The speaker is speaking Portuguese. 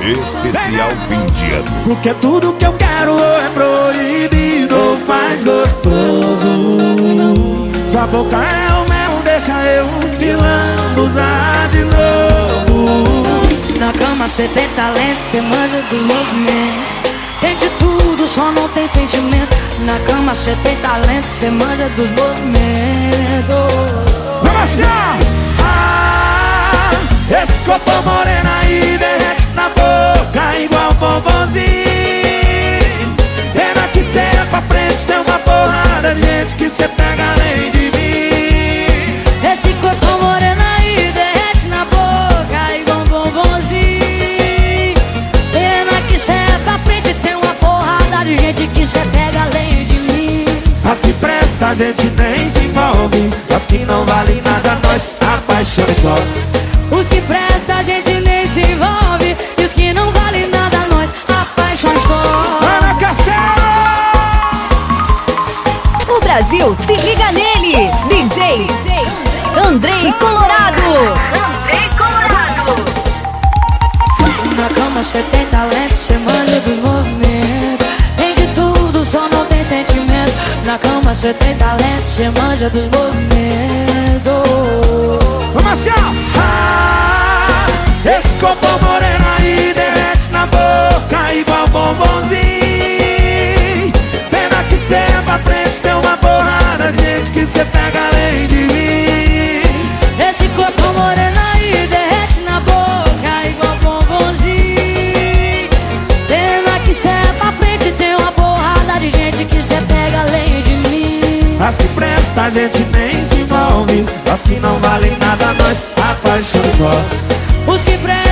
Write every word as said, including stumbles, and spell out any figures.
Especial fim de ano. Porque tudo que eu quero ou é proibido ou faz gostoso. Sua boca é o mel, deixa eu pilando usar de novo. Na cama cê tem talento, cê manja dos movimentos. Tem de tudo, só não tem sentimento. Na cama cê tem talento, cê manja dos movimentos. Vamos assim, ó! Ah, esse corpo moreno aí derrete na boca igual bombonzinho. Pena que cê é pra frente, tem uma porrada de gente que cê pega além de mim. Esse corpo moreno aí derrete na boca igual um bombonzinho. Pena que cê é pra frente, tem uma porrada de gente que cê pega além de mim. As que presta a gente nem se envolve, as que não valem nada nós apaixonamos só. Os que presta a gente nem se envolve, e os que não valem nada nós apaixonamos só. Ana Castelo! O Brasil se liga nele, D J Andrei Colorado. Andrei Colorado. Na cama cê tem talento, cê manja dos movimentos. Tem de tudo, só não tem sentimento. Na cama cê tem talento, cê manja dos movimentos. Vamos assim, ó! Ah, esse corpo moreno aí derrete na boca igual bombonzinho. Pena que cê é pra frente, tem uma porrada de gente que cê pega além de mim. Esse corpo moreno aí derrete na boca igual bombonzinho. Pena que cê é pra frente, tem uma porrada de gente que cê pega além de mim. As que presta a gente nem se envolve, as que não valem nada nós apaixonamos só. Os que prestam